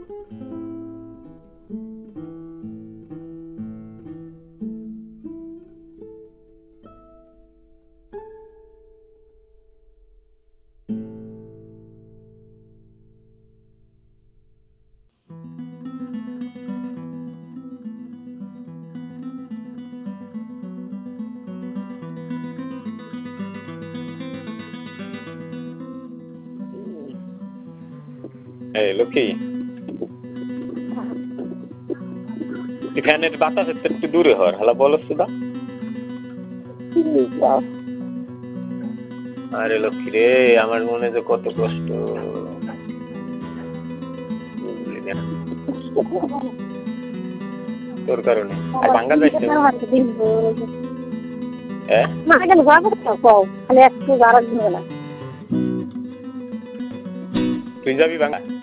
এই লক্ষ্মী, ফ্যানের বাতাস একটু দূরে হর, হালা বলস তো দা। আরে লক্ষ্মী রে, আমার মনে যে কত কষ্ট, তোর কারণে। আর ভাঙ্গা যাইছে তুই যাবি ভাঙ্গা?